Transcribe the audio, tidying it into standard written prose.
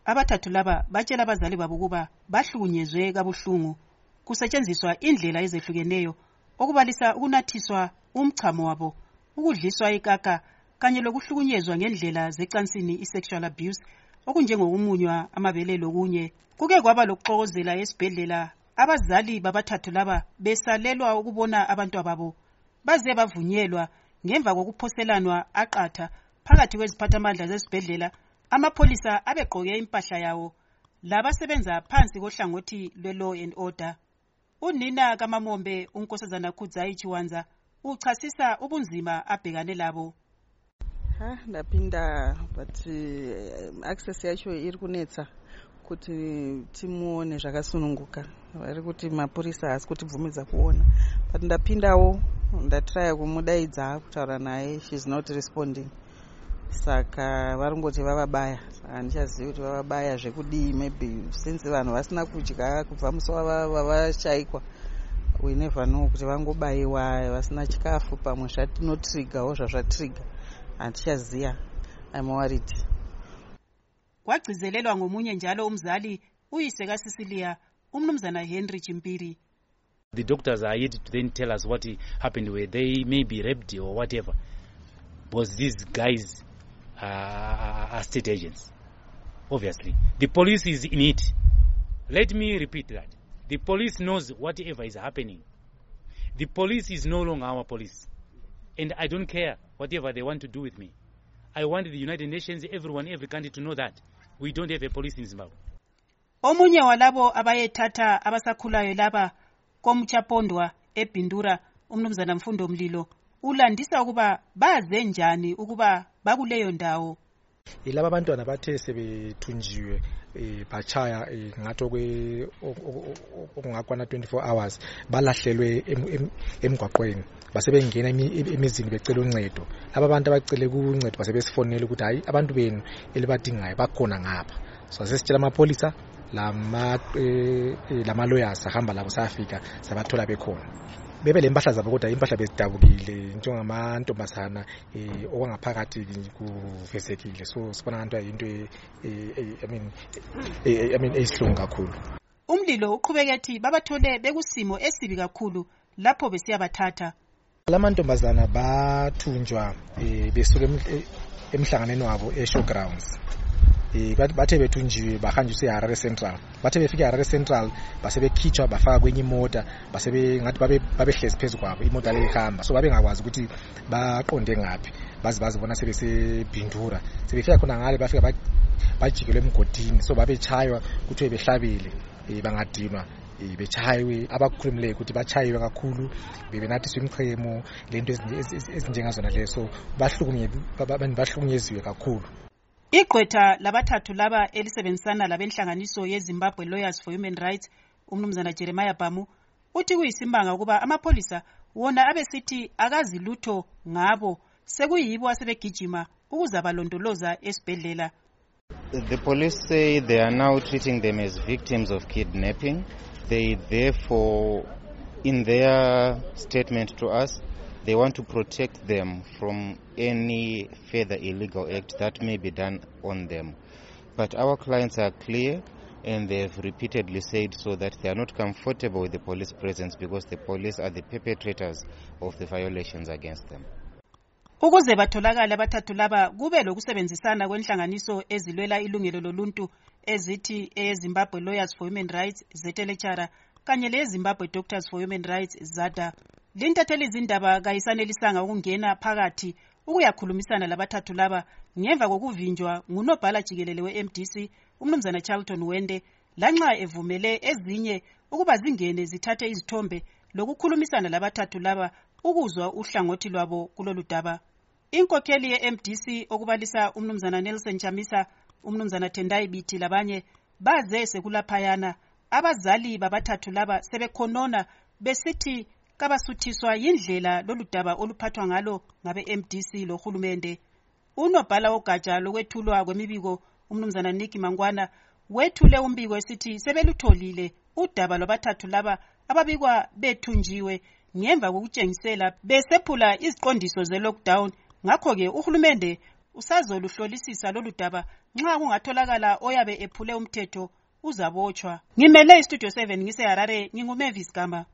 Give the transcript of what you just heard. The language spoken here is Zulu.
Abathathu laba batshela abazali babo ukuba bahlukunyezwe kabuhlungu kusetshenziswa indlela ezehlukeneyo okubalisa ukunathiswa umchamo wabo, ukudliswa ikaka kanye lokuhlukunyezwa ngendlela zecansini i-sexual abuse okunjengokumunywa amabele lokunye. Kuke kwaba lokuxokozela esibhedlela, abazali babathathu laba besalelwa ukubona abantwababo baze bavunyelwa ngemva kokuphoselanwa aqatha phakathi kweziphathamandla zesibhedlela, amapholisa abegqoke impahla yawo labasebenza phansi kohlangothi lwe-law and order. Unina kaMamombe, uNkosazana Khudzai Chiwanza, uchasisa ubunzima abhekane labo. Ndapinda but access yacho iri kunetsa kuti timuone zvakasununguka. Vari kuti mapurisa hasi kutibvumidza kuona. But ndapindawo ndatraya kumudaidza kutaura naye, she is not responding. Saka varongoti vavabaya. Handichazivi kuti vavabaya zvekudii, maybe since vanhu vasina kudya kubva musi wavashayikwa. We never know kuti vangobayiwa vasina chikafu, pamwe zvatinotrigawo zvazvatriga. Handichaziya. I'm worried. Kwagcizelelwa ngomunye njalo umzali uyise kaSicilia, umnumzana Henry Chimpiri. The doctors are yet to then tell us what happened, where they may be raped or whatever. Because these guys are state agents. Obviously. The police is in it. Let me repeat that. The police knows whatever is happening. The police is no longer our police. And I don't care whatever they want to do with me. I want the United Nations, everyone, every country to know that we don't have a police in Zimbabwe. Omunye walabo abayethatha abasakhulayo laba komchapondwa eBindura, umnumzana Mfundo Mlilo, ulandisa ukuba baze njani ukuba bakuleyo ndawo. Ilaba abantwana bathe sebethunjiwe bachaya ngathi okungakwana 24 hours balahlelwe emgwaqweni, basebengena emizini becela uncedo. Laba abantu abacele kuncedo basebesifonela ukuthi hayi abantu benu elibadingayo bakhona ngapha. So sesitshela amapholisa lama lawyers ahamba labo sayafika sabathola bekhona. Bebe lempahla zabo kodwa impahla bezidabukile njengamantombazana owangaphakathi kuvesekile. So sibona into into I mean esilungu kakhulu. Umlilo uqhubeka ethi babathole bekusimo esibi kakhulu lapho besiyabathatha. Lamantombazana bathunjwa besuka emhlanganweni wabo e-showgrounds. Bathe bethunjiwe bahanjiswa eHarare Central. Bathe befika eHarare Central basebekhitshwa bafaka kwenye imota, ngathi babehlezi phezu kwabo imota lehamba. So babengakwazi ukuthi baqonde ngaphi. Bazibona sebesebhindura. Sebefika khona ngale bafika bajikelwe emgodini. So babechaywa ukuthi behlabile bangadinwa. Bechayiwe abakhulumileyo ukuthi bachayiwe kakhulu, bebenathiswa imchemo, lento ezinjengazona leso bahlukunyeziwe kakhulu. Igqwetha labathathu laba elisebenzisana labenhlanganiso yeZimbabwe Lawyers for Human Rights, umnumzana Jeremiah Bamu, uthi kuyisimbanga ukuba amapholisa wona abesithi akazi lutho ngabo sekuyibo asebegijima ukuzabalondoloza esibhedlela. The police say they are now treating them as victims of kidnapping. They therefore, in their statement to us, they want to protect them from any further illegal act that may be done on them. But our clients are clear, and they have repeatedly said so that they are not comfortable with the police presence because the police are the perpetrators of the violations against them. Ukuze batholakala abathathu laba kube lokusebenzisana kwenhlanganiso ezilwela ilungelo loluntu ezithi eZimbabwe Lawyers for Human Rights ZLHR kanye leZimbabwe Doctors for Human Rights ZADA. Lintatheli izindaba kayisanelisanga ukungena phakathi ukuyakhulumisana labathathu laba ngemva kokuvinjwa ngunobhala jikelele weMDC umnumzana Charlton Wende lanxa evumele ezinye ukuba zingene zithathe izithombe lokukhulumisana labathathu laba ukuzwa uhlangothi lwabo kulolu daba. Inkokheli yeMDC okubalisa umnumzana Nelson Chamisa, umnumzana Tendai Biti labanye baze sekulaphayana. Abazali babathathu laba sebekhonona besithi kabasuthiswa yindlela lolu daba oluphathwa ngalo ngabe MDC lohulumende. Unobhala ogatsha lokwethulwa kwemibiko umnumzana Nicky Mangwana wethule umbiko esithi sebelutholile udaba lwabathathu laba ababikwa bethunjiwe ngemva kokutshengisela besephula iziqondiso ze-lockdown. Ngakho ke uhulumende usazoluhlolisisa lolu daba nxa kungatholakala oyabe ephule umthetho uzabotshwa. Ngimele iStudio 7 ngise Harare, nginguMavis Gama.